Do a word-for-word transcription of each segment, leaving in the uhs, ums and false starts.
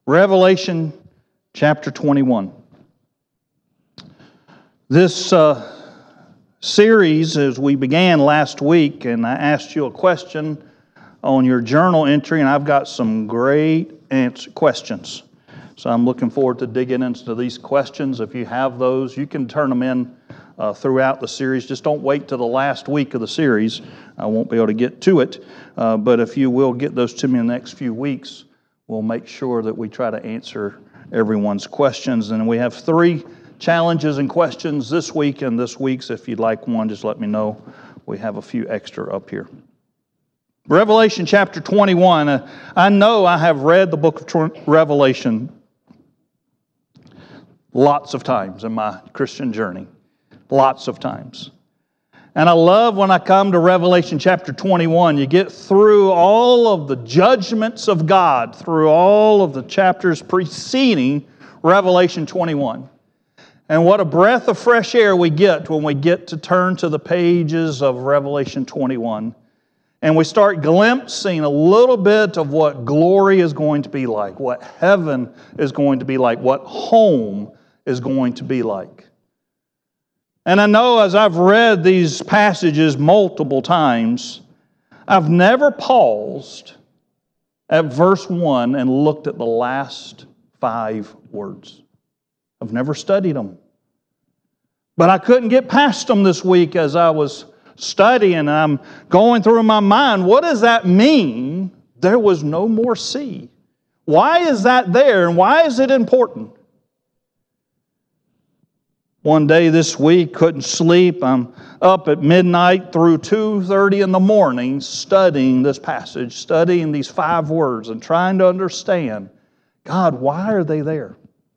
Revelation chapter twenty-one. This uh, series, as we began last week, and I asked you a question on your journal entry, and I've got some great answer questions. So I'm looking forward to digging into these questions. If you have those, you can turn them in uh, throughout the series. Just don't wait till the last week of the series. I won't be able to get to it. Uh, but if you will get those to me in the next few weeks, we'll make sure that we try to answer everyone's questions. And we have three challenges and questions this week and this week's. If you'd like one, just let me know. We have a few extra up here. Revelation chapter twenty-one. Uh, I know I have read the book of Revelation lots of times in my Christian journey. Lots of times. And I love when I come to Revelation chapter twenty-one, you get through all of the judgments of God, through all of the chapters preceding Revelation twenty-one. And what a breath of fresh air we get when we get to turn to the pages of Revelation twenty-one. And we start glimpsing a little bit of what glory is going to be like, what heaven is going to be like, what home is going to be like. And I know as I've read these passages multiple times, I've never paused at verse one and looked at the last five words. I've never studied them. But I couldn't get past them this week as I was studying, and I'm going through in my mind, what does that mean? There was no more sea. Why is that there, and why is it important? One day this week, couldn't sleep. I'm up at midnight through two thirty in the morning studying this passage, studying these five words and trying to understand, God, why are they there?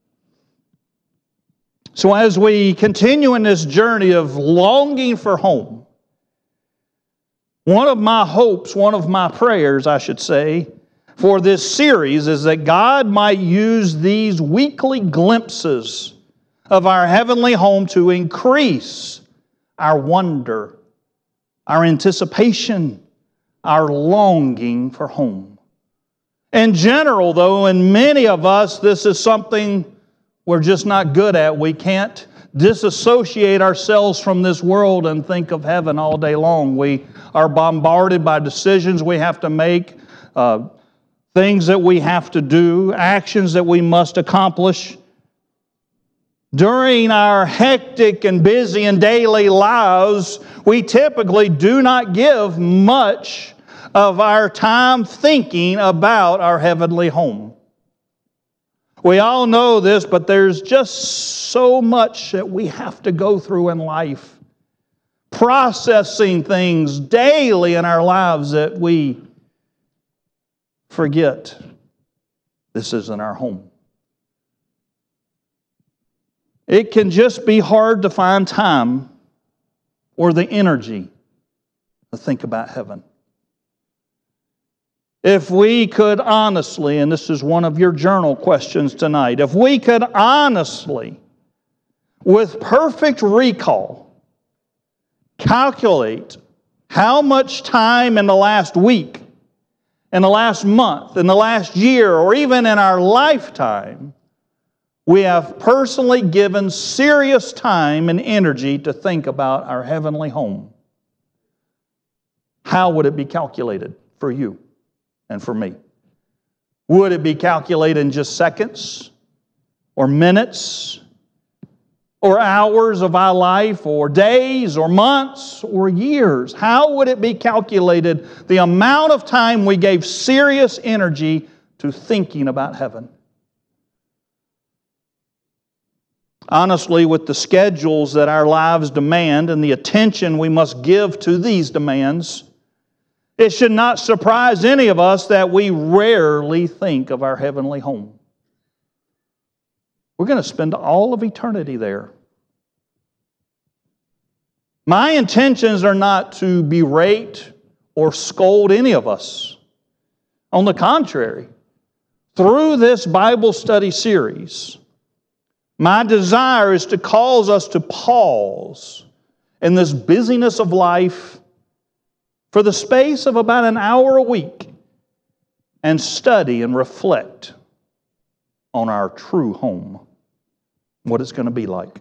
So as we continue in this journey of longing for home, one of my hopes, one of my prayers, I should say, for this series is that God might use these weekly glimpses of our heavenly home to increase our wonder, our anticipation, our longing for home. In general, though, in many of us, this is something we're just not good at. We can't disassociate ourselves from this world and think of heaven all day long. We are bombarded by decisions we have to make, uh, things that we have to do, actions that we must accomplish. During our hectic and busy and daily lives, we typically do not give much of our time thinking about our heavenly home. We all know this, but there's just so much that we have to go through in life, processing things daily in our lives that we forget this isn't our home. It can just be hard to find time or the energy to think about heaven. If we could honestly, and this is one of your journal questions tonight, if we could honestly, with perfect recall, calculate how much time in the last week, in the last month, in the last year, or even in our lifetime, we have personally given serious time and energy to think about our heavenly home, how would it be calculated for you and for me? Would it be calculated in just seconds or minutes or hours of our life or days or months or years? How would it be calculated the amount of time we gave serious energy to thinking about heaven? Honestly, with the schedules that our lives demand and the attention we must give to these demands, it should not surprise any of us that we rarely think of our heavenly home. We're going to spend all of eternity there. My intentions are not to berate or scold any of us. On the contrary, through this Bible study series, my desire is to cause us to pause in this busyness of life for the space of about an hour a week and study and reflect on our true home, what it's going to be like.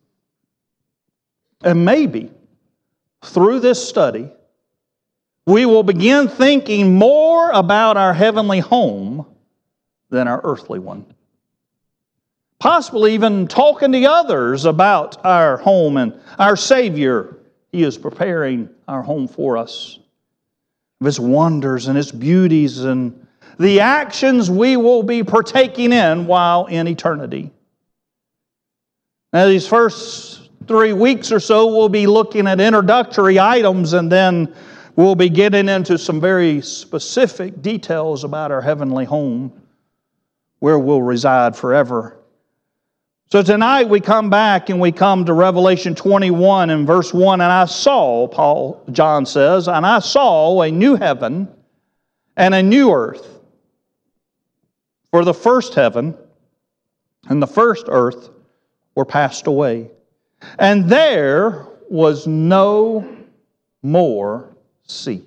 And maybe through this study, we will begin thinking more about our heavenly home than our earthly one. Possibly even talking to others about our home and our Savior. He is preparing our home for us. Of His wonders and His beauties and the actions we will be partaking in while in eternity. Now, these first three weeks or so, we'll be looking at introductory items, and then we'll be getting into some very specific details about our heavenly home, where we'll reside forever. So tonight we come back and we come to Revelation twenty-one and verse one, and I saw, Paul, John says, and I saw a new heaven and a new earth. For the first heaven and the first earth were passed away, and there was no more sea.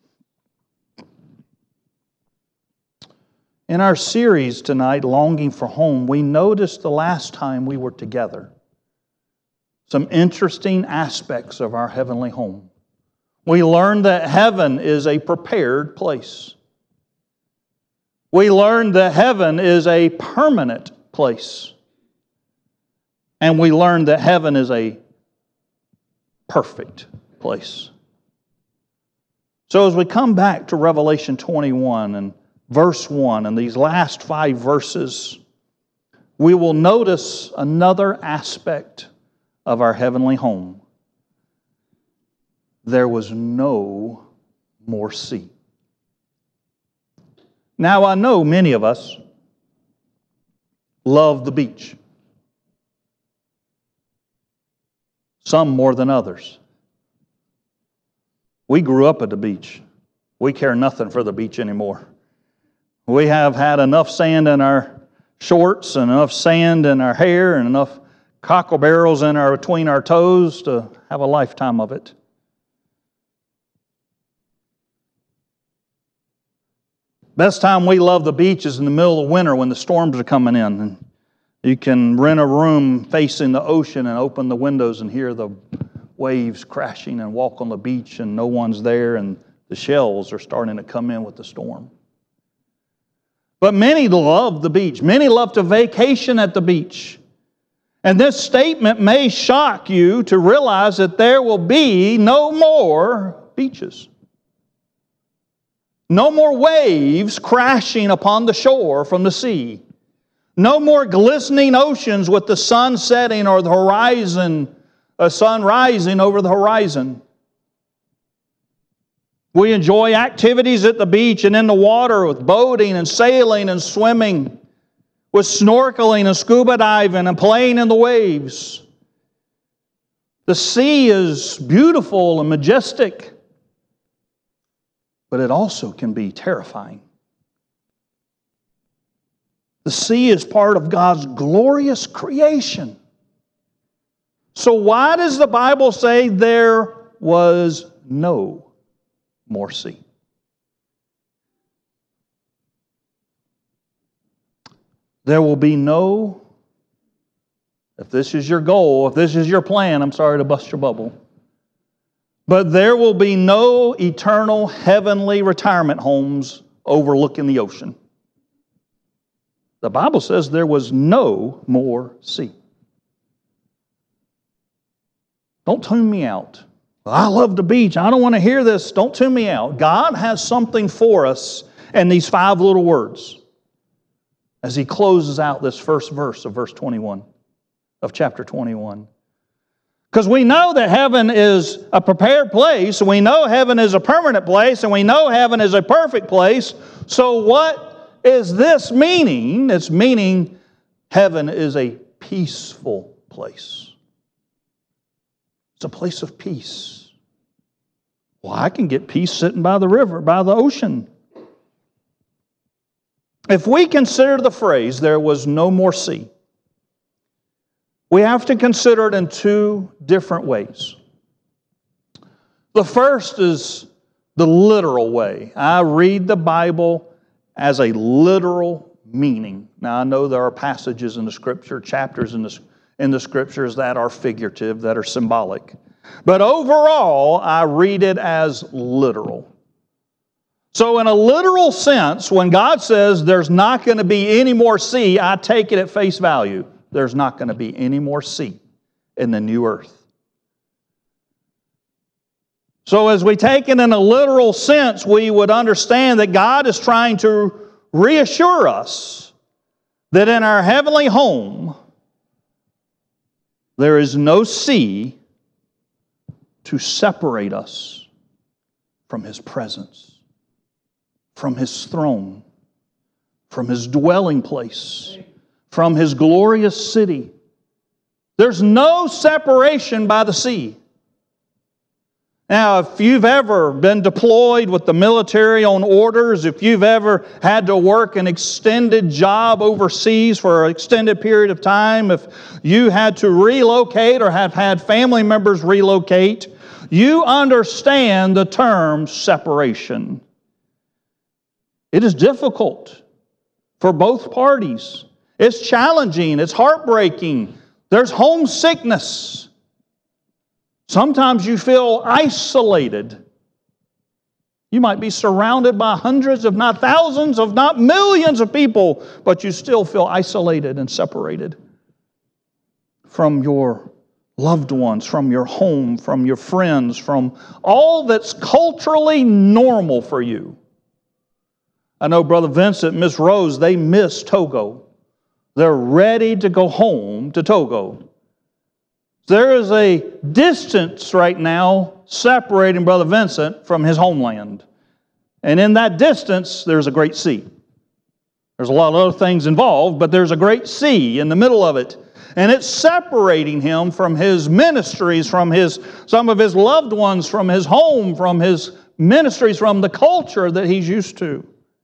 In our series tonight, Longing for Home, we noticed the last time we were together some interesting aspects of our heavenly home. We learned that heaven is a prepared place. We learned that heaven is a permanent place. And we learned that heaven is a perfect place. So as we come back to Revelation twenty-one and verse one, and these last five verses, we will notice another aspect of our heavenly home. There was no more sea. Now, I know many of us love the beach. Some more than others. We grew up at the beach. We care nothing for the beach anymore. We have had enough sand in our shorts and enough sand in our hair and enough cockle barrels in our, between our toes to have a lifetime of it. Best time we love the beach is in the middle of winter when the storms are coming in. And you can rent a room facing the ocean and open the windows and hear the waves crashing and walk on the beach and no one's there and the shells are starting to come in with the storm. But many love the beach. Many love to vacation at the beach. And this statement may shock you to realize that there will be no more beaches. No more waves crashing upon the shore from the sea. No more glistening oceans with the sun setting or the horizon, a sun rising over the horizon. We enjoy activities at the beach and in the water with boating and sailing and swimming, with snorkeling and scuba diving and playing in the waves. The sea is beautiful and majestic, but it also can be terrifying. The sea is part of God's glorious creation. So why does the Bible say there was no more sea? There will be no, if this is your goal, if this is your plan, I'm sorry to bust your bubble, but there will be no eternal heavenly retirement homes overlooking the ocean. The Bible says there was no more sea. Don't tune me out. I love the beach. I don't want to hear this. Don't tune me out. God has something for us in these five little words as He closes out this first verse of verse twenty-one, of chapter twenty-one. Because we know that heaven is a prepared place, and we know heaven is a permanent place, and we know heaven is a perfect place. So what is this meaning? It's meaning heaven is a peaceful place. It's a place of peace. Well, I can get peace sitting by the river, by the ocean. If we consider the phrase, there was no more sea, we have to consider it in two different ways. The first is the literal way. I read the Bible as a literal meaning. Now, I know there are passages in the Scripture, chapters in the, in the Scriptures that are figurative, that are symbolic. But overall, I read it as literal. So in a literal sense, when God says there's not going to be any more sea, I take it at face value. There's not going to be any more sea in the new earth. So as we take it in a literal sense, we would understand that God is trying to reassure us that in our heavenly home, there is no sea to separate us from His presence, from His throne, from His dwelling place, from His glorious city. There's no separation by the sea. Now, if you've ever been deployed with the military on orders, if you've ever had to work an extended job overseas for an extended period of time, if you had to relocate or have had family members relocate, you understand the term separation. It is difficult for both parties. It's challenging. It's heartbreaking. There's homesickness. Sometimes you feel isolated. You might be surrounded by hundreds, if not thousands, if not millions of people, but you still feel isolated and separated from your loved ones, from your home, from your friends, from all that's culturally normal for you. I know Brother Vincent and Miss Rose, they miss Togo. They're ready to go home to Togo. There is a distance right now separating Brother Vincent from his homeland. And in that distance, there's a great sea. There's a lot of other things involved, but there's a great sea in the middle of it. And it's separating him from his ministries, from his some of his loved ones, from his home, from his ministries, from the culture that he's used to.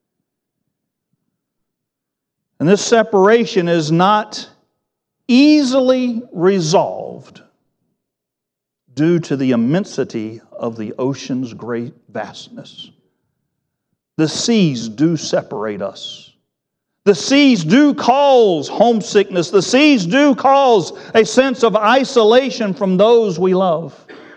And this separation is not easily resolved due to the immensity of the ocean's great vastness. The seas do separate us. The seas do cause homesickness. The seas do cause a sense of isolation from those we love.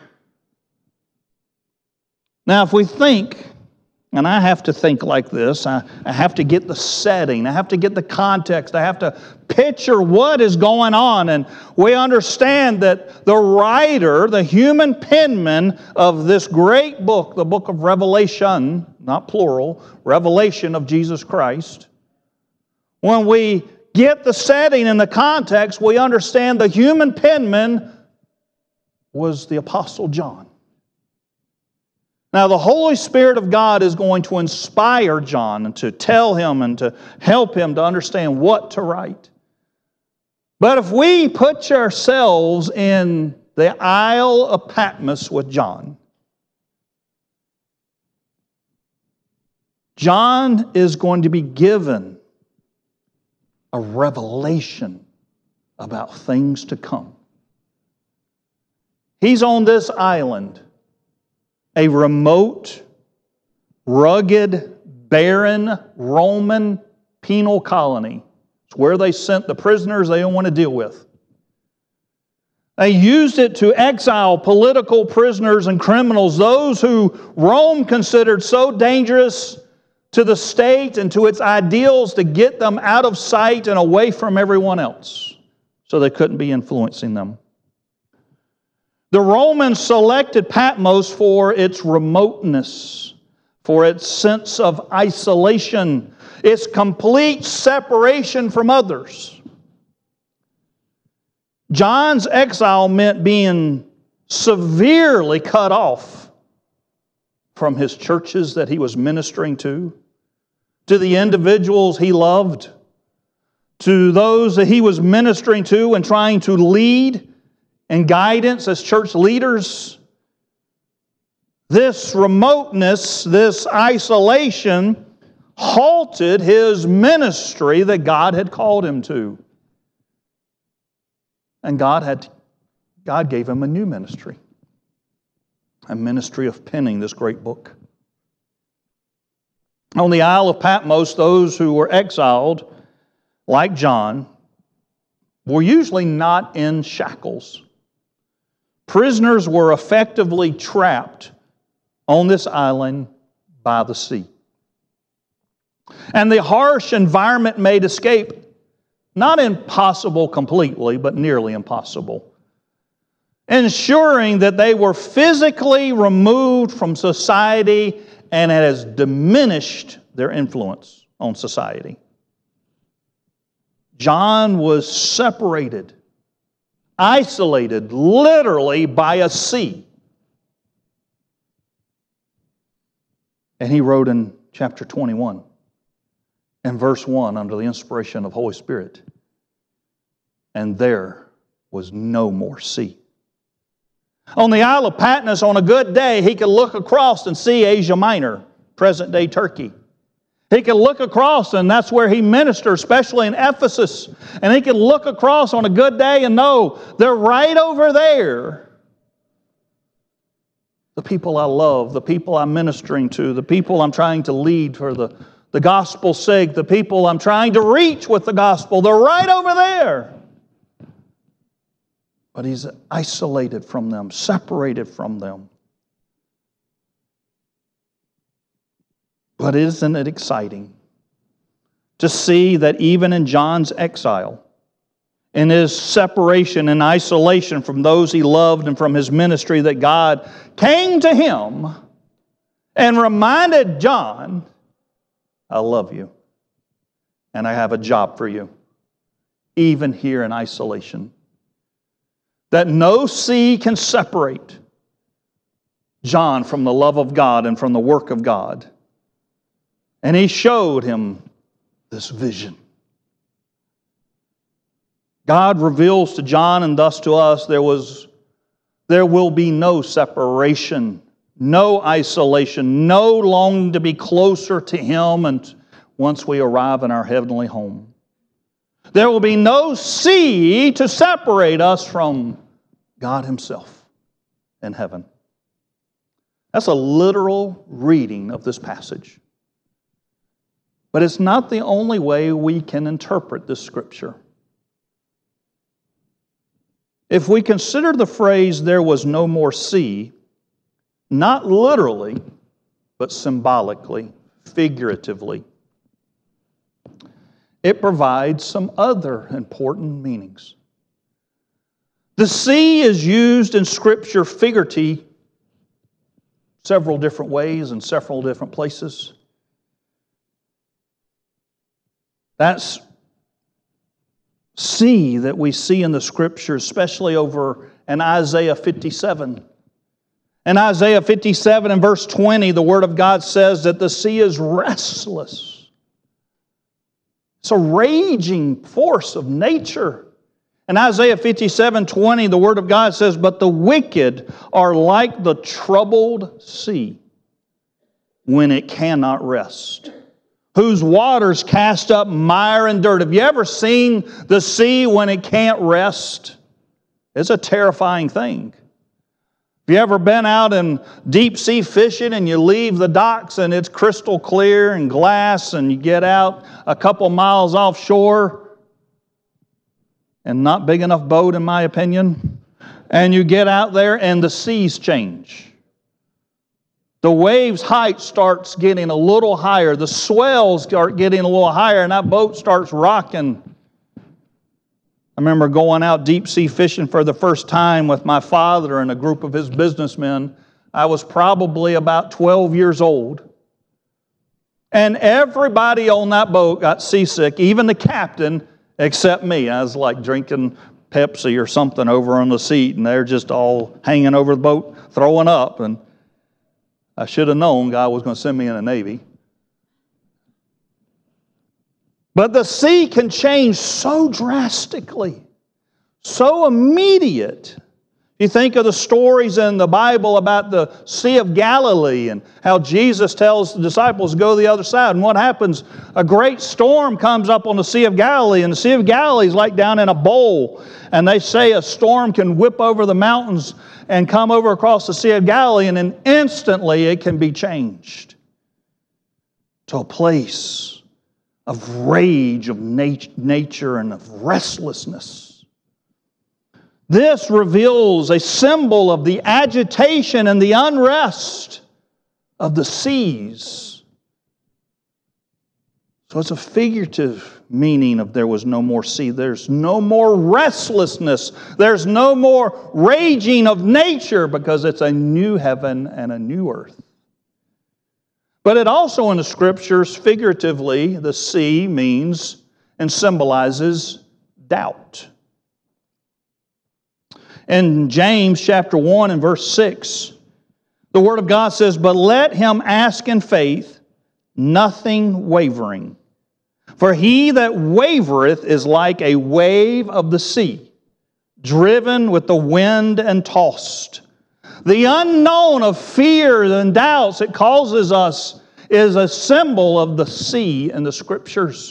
Now, if we think, and I have to think like this, I, I have to get the setting, I have to get the context, I have to picture what is going on, and we understand that the writer, the human penman of this great book, the book of Revelation, not plural, Revelation of Jesus Christ, when we get the setting and the context, we understand the human penman was the Apostle John. Now, the Holy Spirit of God is going to inspire John and to tell him and to help him to understand what to write. But if we put ourselves in the Isle of Patmos with John, John is going to be given a revelation about things to come. He's on this island, a remote, rugged, barren Roman penal colony. It's where they sent the prisoners they don't want to deal with. They used it to exile political prisoners and criminals, those who Rome considered so dangerous to the state and to its ideals, to get them out of sight and away from everyone else so they couldn't be influencing them. The Romans selected Patmos for its remoteness, for its sense of isolation, its complete separation from others. John's exile meant being severely cut off from his churches that he was ministering to, to the individuals he loved, to those that he was ministering to and trying to lead and guidance as church leaders. This remoteness, this isolation, halted his ministry that God had called him to. And God had, God gave him a new ministry, a ministry of penning this great book. On the Isle of Patmos, those who were exiled like John, were usually not in shackles. Prisoners were effectively trapped on this island by the sea. And the harsh environment made escape not impossible completely, but nearly impossible, ensuring that they were physically removed from society and it has diminished their influence on society. John was separated, isolated, literally by a sea. And he wrote in chapter twenty-one, in verse one, under the inspiration of the Holy Spirit, and there was no more sea. On the Isle of Patmos, on a good day, he could look across and see Asia Minor, present-day Turkey. He could look across, and that's where he ministered, especially in Ephesus. And he could look across on a good day and know they're right over there. The people I love, the people I'm ministering to, the people I'm trying to lead for the, the gospel's sake, the people I'm trying to reach with the gospel, they're right over there. But he's isolated from them, separated from them. But isn't it exciting to see that even in John's exile, in his separation and isolation from those he loved and from his ministry, that God came to him and reminded John, I love you and I have a job for you, even here in isolation. That no sea can separate John from the love of God and from the work of God. And he showed him this vision. God reveals to John and thus to us there was, there will be no separation, no isolation, no longing to be closer to Him and once we arrive in our heavenly home. There will be no sea to separate us from God Himself in heaven. That's a literal reading of this passage. But it's not the only way we can interpret this scripture. If we consider the phrase, there was no more sea, not literally, but symbolically, figuratively, it provides some other important meanings. The sea is used in Scripture figuratively several different ways in several different places. That's sea that we see in the Scripture, especially over in Isaiah fifty-seven. In Isaiah fifty-seven and verse twenty, the Word of God says that the sea is restless. It's a raging force of nature. In Isaiah fifty-seven twenty, the Word of God says, but the wicked are like the troubled sea when it cannot rest, whose waters cast up mire and dirt. Have you ever seen the sea when it can't rest? It's a terrifying thing. Have you ever been out in deep sea fishing and you leave the docks and it's crystal clear and glass and you get out a couple miles offshore, and not big enough boat in my opinion, and you get out there and the seas change. The waves' height starts getting a little higher. The swells start getting a little higher, and that boat starts rocking. I remember going out deep sea fishing for the first time with my father and a group of his businessmen. I was probably about twelve years old. And everybody on that boat got seasick, even the captain, except me. I was like drinking Pepsi or something over on the seat, and they're just all hanging over the boat, throwing up. And I should have known God was going to send me in the Navy. But the sea can change so drastically, so immediate. You think of the stories in the Bible about the Sea of Galilee and how Jesus tells the disciples to go to the other side. And what happens? A great storm comes up on the Sea of Galilee, and the Sea of Galilee is like down in a bowl. And they say a storm can whip over the mountains and come over across the Sea of Galilee, and then instantly it can be changed to a place of rage, of nat- nature, and of restlessness. This reveals a symbol of the agitation and the unrest of the seas. So it's a figurative meaning of there was no more sea. There's no more restlessness. There's no more raging of nature because it's a new heaven and a new earth. But it also in the Scriptures, figuratively, the sea means and symbolizes doubt. In James chapter one and verse six, the Word of God says, "But let him ask in faith, nothing wavering. For he that wavereth is like a wave of the sea, driven with the wind and tossed." The unknown of fear and doubts it causes us is a symbol of the sea in the Scriptures.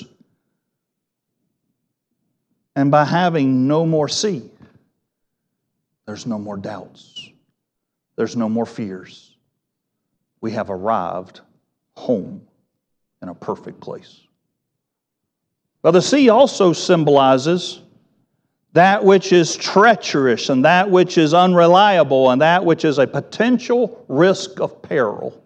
And by having no more sea, there's no more doubts. There's no more fears. We have arrived home in a perfect place. But the sea also symbolizes that which is treacherous and that which is unreliable and that which is a potential risk of peril.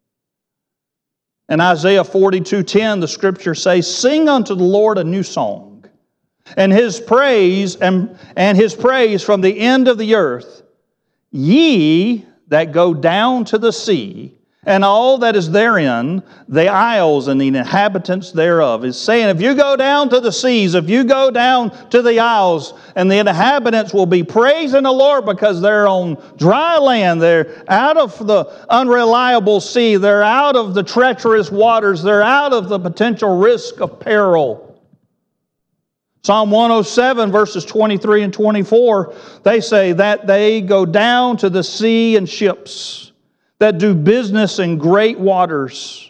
In Isaiah forty-two ten, the Scriptures say, "Sing unto the Lord a new song, and His praise and, and His praise from the end of the earth. Ye that go down to the sea, and all that is therein, the isles and the inhabitants thereof." Is saying, if you go down to the seas, if you go down to the isles, and the inhabitants will be praising the Lord because they're on dry land, they're out of the unreliable sea, they're out of the treacherous waters, they're out of the potential risk of peril. Psalm one oh seven, verses twenty-three and twenty-four, they say that they go down to the sea in ships, that do business in great waters.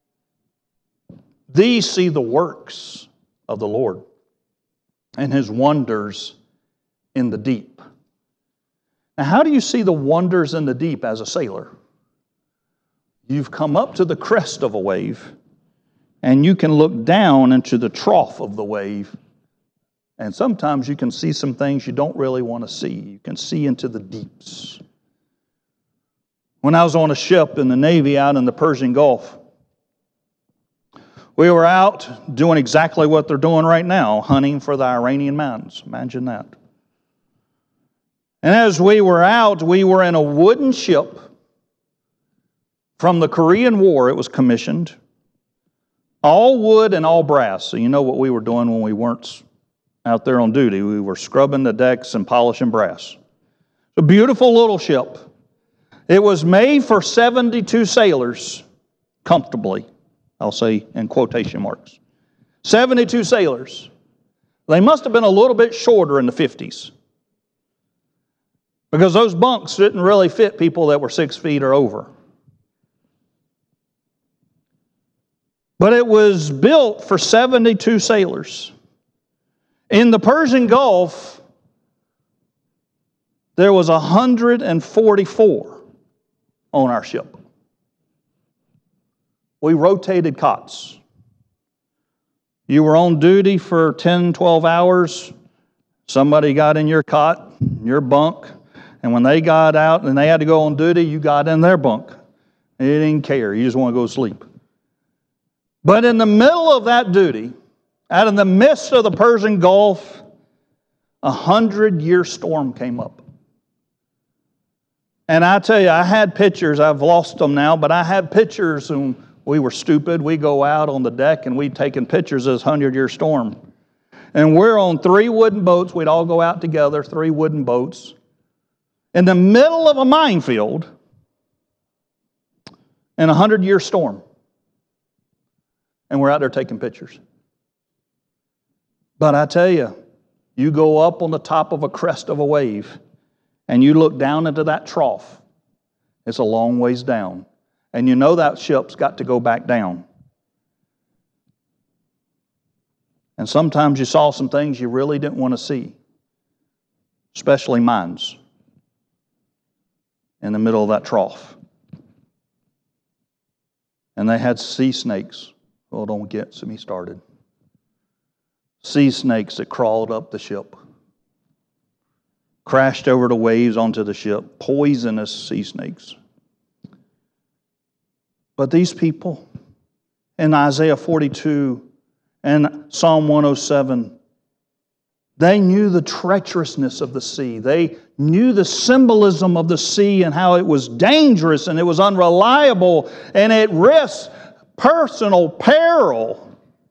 These see the works of the Lord and His wonders in the deep. Now, how do you see the wonders in the deep as a sailor? You've come up to the crest of a wave, and you can look down into the trough of the wave. And sometimes you can see some things you don't really want to see. You can see into the deeps. When I was on a ship in the Navy out in the Persian Gulf, we were out doing exactly what they're doing right now, hunting for the Iranian mountains. Imagine that. And as we were out, we were in a wooden ship from the Korean War. It was commissioned. All wood and all brass. So you know what we were doing when we weren't out there on duty. We were scrubbing the decks and polishing brass. It's a beautiful little ship. It was made for seventy-two sailors, comfortably, I'll say in quotation marks. seventy-two sailors. They must have been a little bit shorter in the fifties, because those bunks didn't really fit people that were six feet or over. But it was built for seventy-two sailors. In the Persian Gulf, there was one hundred forty-four on our ship. We rotated cots. You were on duty for ten, twelve hours. Somebody got in your cot, your bunk, and when they got out and they had to go on duty, you got in their bunk. You didn't care. You just want to go to sleep. But in the middle of that duty, out in the midst of the Persian Gulf, a hundred-year storm came up. And I tell you, I had pictures. I've lost them now, but I had pictures, and we were stupid. We go out on the deck, and we'd taken pictures of this hundred-year storm. And we're on three wooden boats. We'd all go out together, three wooden boats, in the middle of a minefield in a hundred-year storm. And we're out there taking pictures. But I tell you, you go up on the top of a crest of a wave, and you look down into that trough. It's a long ways down. And you know that ship's got to go back down. And sometimes you saw some things you really didn't want to see, especially mines, in the middle of that trough. And they had sea snakes. Well, don't get me started. sea snakes that crawled up the ship, crashed over the waves onto the ship, poisonous sea snakes. But these people in Isaiah forty-two and Psalm one oh seven, they knew the treacherousness of the sea. They knew the symbolism of the sea and how it was dangerous and it was unreliable and it risked personal peril.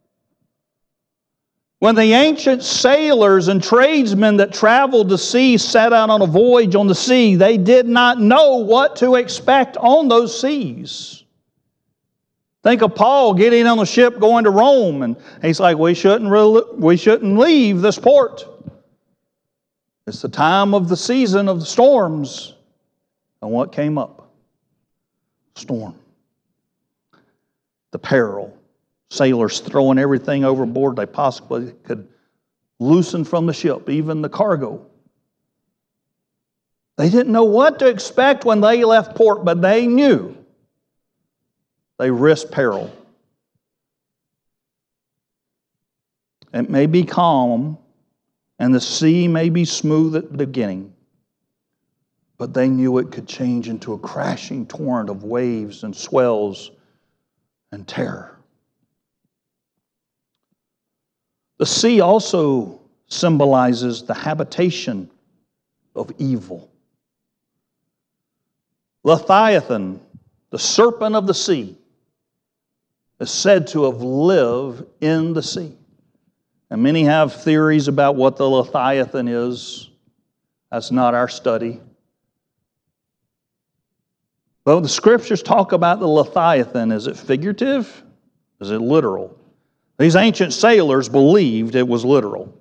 When the ancient sailors and tradesmen that traveled the sea set out on a voyage on the sea, they did not know what to expect on those seas. Think of Paul getting on the ship going to Rome, and he's like, we shouldn't, really, we shouldn't leave this port. It's the time of the season of the storms. And what came up? Storm. The peril. Sailors throwing everything overboard they possibly could loosen from the ship, even the cargo. They didn't know what to expect when they left port, but they knew they risked peril. It may be calm, and the sea may be smooth at the beginning, but they knew it could change into a crashing torrent of waves and swells and terror. The sea also symbolizes the habitation of evil. Leviathan, the serpent of the sea, is said to have lived in the sea. And many have theories about what the Leviathan is. That's not our study. But the Scriptures talk about the Leviathan. Is it figurative? Is it literal? These ancient sailors believed it was literal.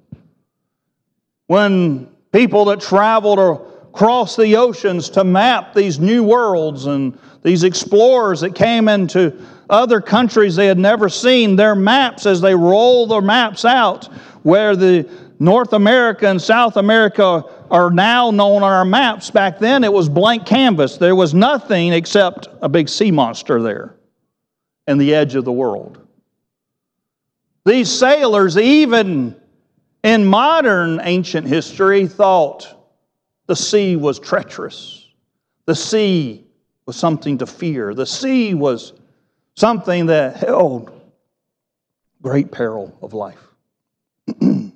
When people that traveled across the oceans to map these new worlds and these explorers that came into other countries they had never seen, their maps, as they roll their maps out, where the North America and South America are now known on our maps, back then it was blank canvas. There was nothing except a big sea monster there and the edge of the world. These sailors, even in modern ancient history, thought the sea was treacherous. The sea was something to fear. The sea was something that held great peril of life. In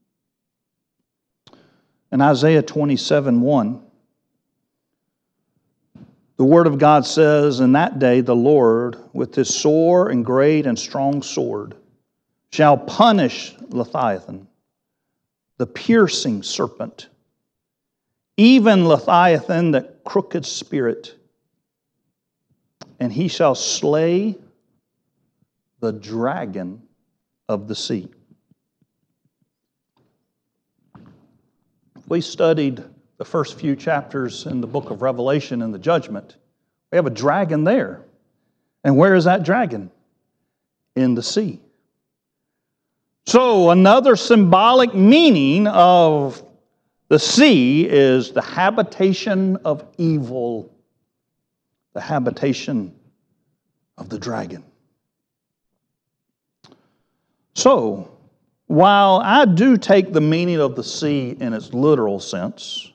Isaiah twenty-seven one, the Word of God says, in that day the Lord, with his sore and great and strong sword, shall punish Leviathan, the piercing serpent, even Leviathan, the crooked spirit, and he shall slay the dragon of the sea. We studied the first few chapters in the book of Revelation and the judgment. We have a dragon there. And where is that dragon? In the sea. So another symbolic meaning of the sea is the habitation of evil, the habitation of the dragon. So, while I do take the meaning of the sea in its literal sense,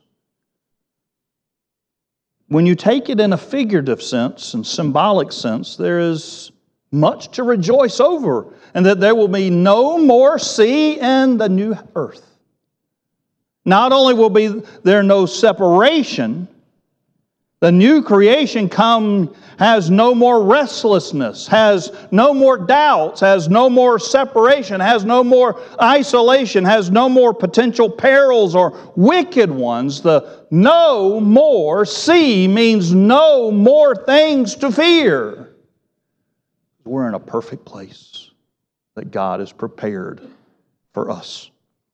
when you take it in a figurative sense and symbolic sense, there is much to rejoice over, and that there will be no more sea in the new earth. Not only will be there no separation, the new creation come has no more restlessness, has no more doubts, has no more separation, has no more isolation, has no more potential perils or wicked ones. The no more sea means no more things to fear. We're in a perfect place that God has prepared for us.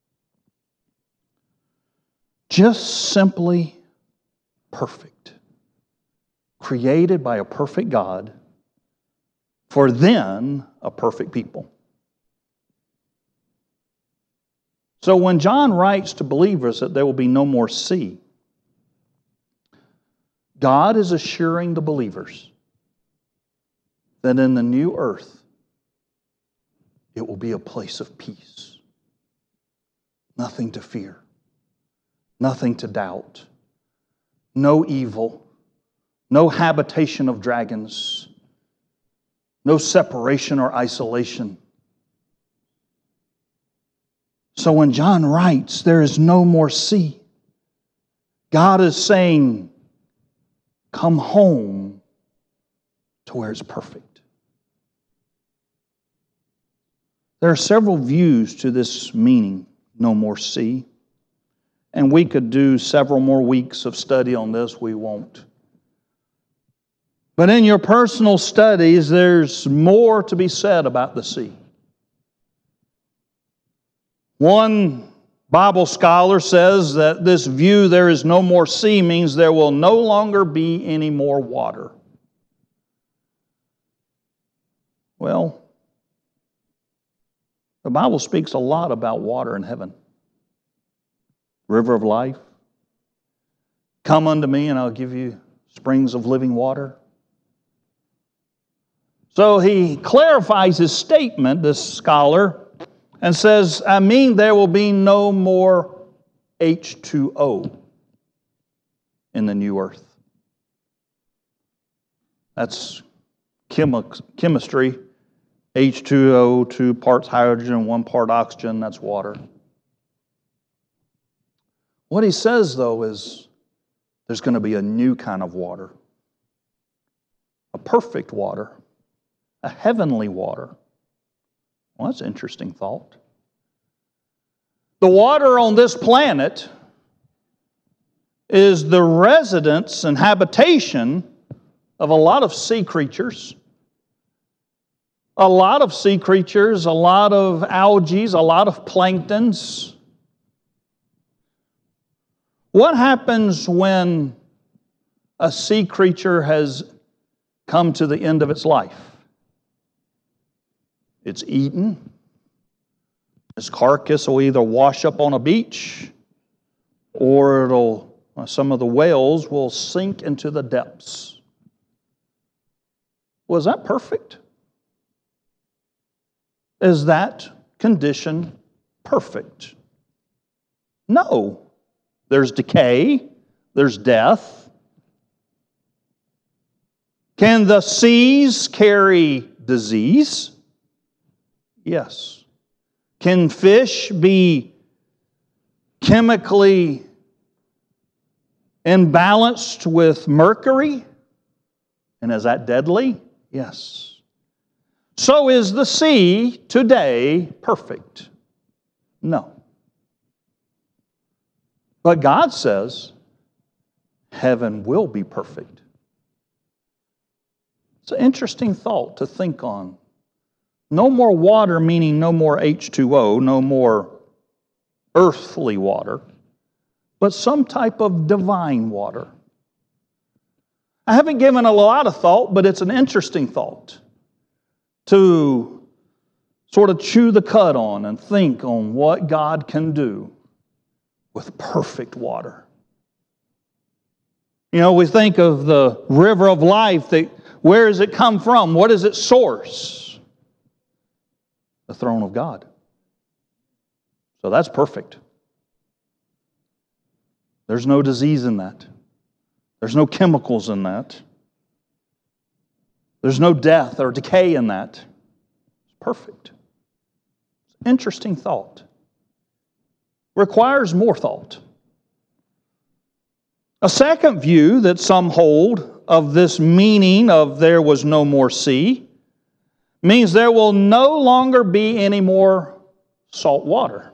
Just simply perfect. Created by a perfect God for then a perfect people. So when John writes to believers that there will be no more sea, God is assuring the believers that in the new earth, it will be a place of peace. nothing to fear, nothing to doubt, no evil, no habitation of dragons, no separation or isolation. So when John writes, there is no more sea, God is saying, come home to where it's perfect. There are several views to this meaning, no more sea. And we could do several more weeks of study on this. We won't. But in your personal studies, there's more to be said about the sea. One Bible scholar says that this view, there is no more sea, means there will no longer be any more water. Well, the Bible speaks a lot about water in heaven. River of life. Come unto me and I'll give you springs of living water. So he clarifies his statement, this scholar, and says, I mean there will be no more H two O in the new earth. That's chemi- chemistry. H two O, two parts hydrogen, one part oxygen, that's water. What he says, though, is there's going to be a new kind of water. A perfect water. A heavenly water. Well, that's an interesting thought. The water on this planet is the residence and habitation of a lot of sea creatures. A lot of sea creatures, a lot of algae, a lot of planktons. What happens when a sea creature has come to the end of its life? It's eaten. Its carcass will either wash up on a beach or it'll, some of the whales will sink into the depths. Was that perfect? Is that condition perfect? No. There's decay. There's death. Can the seas carry disease? Yes. Can fish be chemically imbalanced with mercury? And is that deadly? Yes. So is the sea today perfect? No. But God says heaven will be perfect. It's an interesting thought to think on. No more water, meaning no more H two O, no more earthly water, but some type of divine water. I haven't given a lot of thought, but it's an interesting thought to sort of chew the cud on and think on what God can do with perfect water. You know, we think of the river of life. That, where does it come from? What is its source? The throne of God. So that's perfect. There's no disease in that. There's no chemicals in that. There's no death or decay in that. It's perfect. Interesting thought. Requires more thought. A second view that some hold of this meaning of there was no more sea means there will no longer be any more salt water.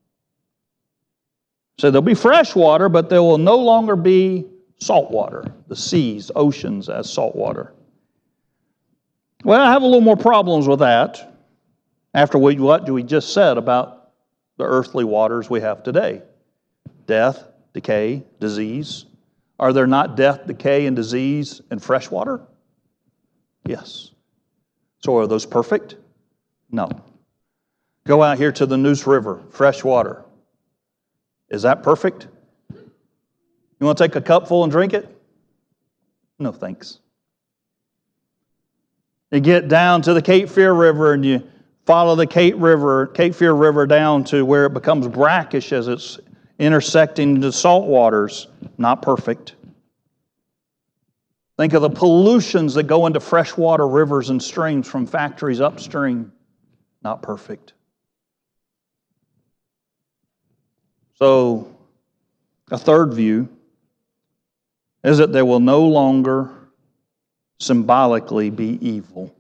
So there'll be fresh water, but there will no longer be salt water. The seas, oceans as salt water. Well, I have a little more problems with that after we, what we just said about the earthly waters we have today. Death, decay, disease. Are there not death, decay, and disease in fresh water? Yes. So are those perfect? No. Go out here to the Neuse River, fresh water. Is that perfect? You want to take a cupful and drink it? No, thanks. You get down to the Cape Fear River and you follow the Cape River, Cape Fear River down to where it becomes brackish as it's intersecting the salt waters. Not perfect. Think of the pollutions that go into freshwater rivers and streams from factories upstream. Not perfect. So, a third view is that there will no longer symbolically be evil,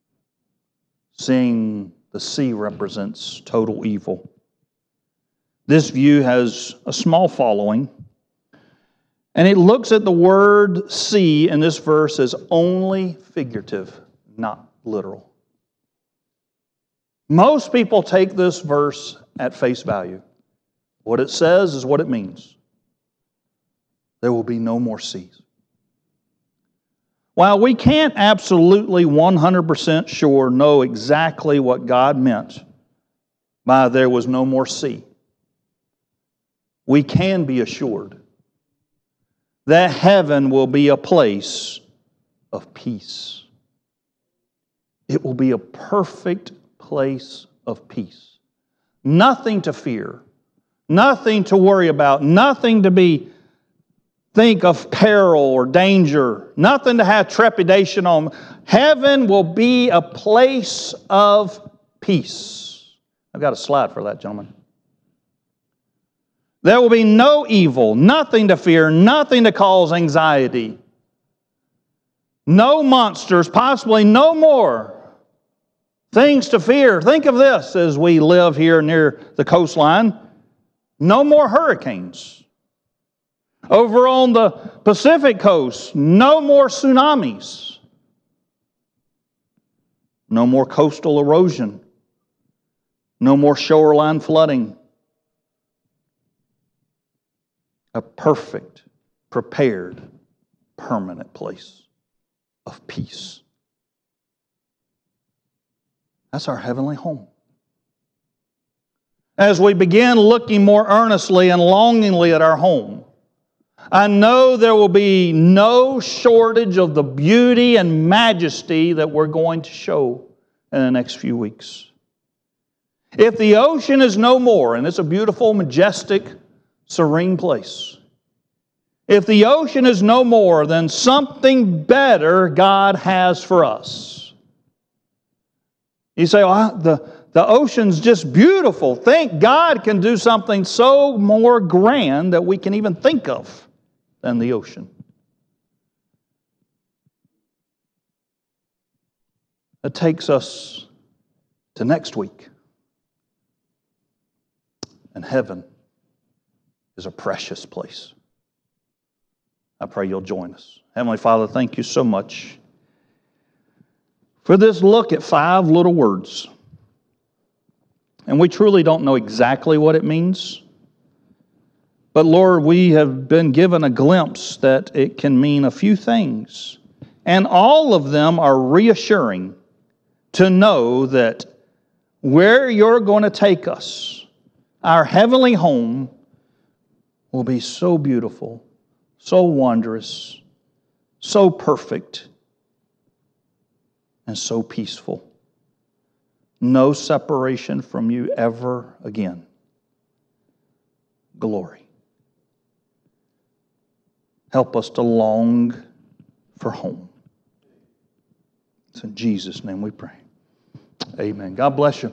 seeing the sea represents total evil. This view has a small following, and it looks at the word sea in this verse as only figurative, not literal. Most people take this verse at face value. What it says is what it means. There will be no more seas. While we can't absolutely one hundred percent sure know exactly what God meant by there was no more sea, we can be assured that heaven will be a place of peace. It will be a perfect place of peace. Nothing to fear, nothing to worry about, nothing to be think of peril or danger, nothing to have trepidation on. Heaven will be a place of peace. I've got a slide for that, gentlemen. There will be no evil, nothing to fear, nothing to cause anxiety. No monsters, possibly no more things to fear. Think of this as we live here near the coastline. No more hurricanes. Over on the Pacific coast, no more tsunamis. No more coastal erosion. No more shoreline flooding. A perfect, prepared, permanent place of peace. That's our heavenly home. As we begin looking more earnestly and longingly at our home, I know there will be no shortage of the beauty and majesty that we're going to show in the next few weeks. If the ocean is no more, and it's a beautiful, majestic, serene place. If the ocean is no more, then something better God has for us. You say, oh, the, the ocean's just beautiful. Think God can do something so more grand that we can even think of than the ocean. That takes us to next week. And heaven is a precious place. I pray you'll join us. Heavenly Father, thank you so much for this look at five little words. And we truly don't know exactly what it means. But Lord, we have been given a glimpse that it can mean a few things. And all of them are reassuring to know that where you're going to take us, our heavenly home, will be so beautiful, so wondrous, so perfect, and so peaceful. No separation from you ever again. Glory. Help us to long for home. It's in Jesus' name we pray. Amen. God bless you.